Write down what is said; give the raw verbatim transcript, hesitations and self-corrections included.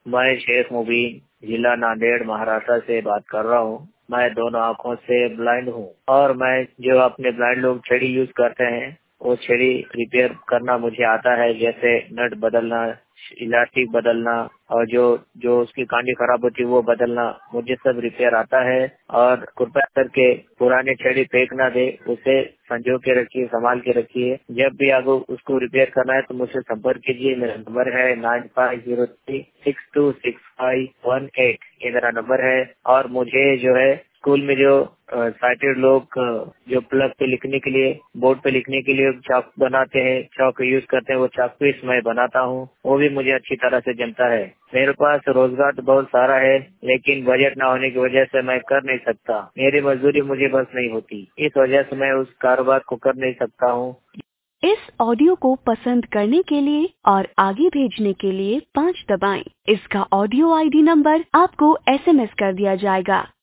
मैं शेख मुबीन जिला नांदेड़ महाराष्ट्र से बात कर रहा हूँ। मैं दोनों आँखों से ब्लाइंड हूँ और मैं जो अपने ब्लाइंड लोग छड़ी यूज करते हैं वो छड़ी रिपेयर करना मुझे आता है, जैसे नट बदलना, इलास्टिक बदलना और जो जो उसकी कांडी खराब होती है वो बदलना, मुझे सब रिपेयर आता है। और कृपया करके पुराने छड़ी फेंक ना दे, उसे संजो के रखिए, संभाल के रखिए। जब भी आपको उसको रिपेयर करना है तो मुझसे संपर्क कीजिए। मेरा नंबर है nine five zero three six two six five one eight, ये मेरा नंबर है। और मुझे जो है स्कूल में जो साइटेड लोग जो प्लग पे लिखने के लिए, बोर्ड पे लिखने के लिए चाक बनाते हैं, चाक यूज करते हैं, वो चाक पीस मैं बनाता हूँ, वो भी मुझे अच्छी तरह से जमता है। मेरे पास रोजगार तो बहुत सारा है, लेकिन बजट ना होने की वजह से मैं कर नहीं सकता। मेरी मजदूरी मुझे बस नहीं होती, इस वजह से मैं उस कारोबार को कर नहीं सकता हूँ। इस ऑडियो को पसंद करने के लिए और आगे भेजने के लिए पाँच दबाएं। इसका ऑडियो आईडी नंबर आपको एसएमएस कर दिया जाएगा।